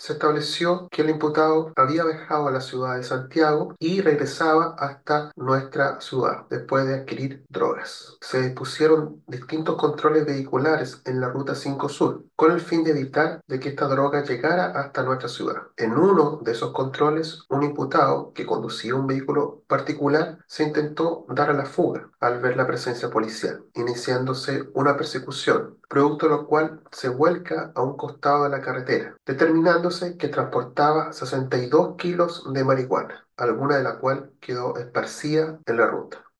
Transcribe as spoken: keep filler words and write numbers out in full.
Se estableció que el imputado había viajado a la ciudad de Santiago y regresaba hasta nuestra ciudad después de adquirir drogas. Se dispusieron distintos controles vehiculares en la Ruta cinco Sur con el fin de evitar de que esta droga llegara hasta nuestra ciudad. En uno de esos controles, un imputado que conducía un vehículo particular se intentó dar a la fuga al ver la presencia policial, iniciándose una persecución, producto de lo cual se vuelca a un costado de la carretera, determinándose que transportaba sesenta y dos kilos de marihuana, alguna de la cual quedó esparcida en la ruta.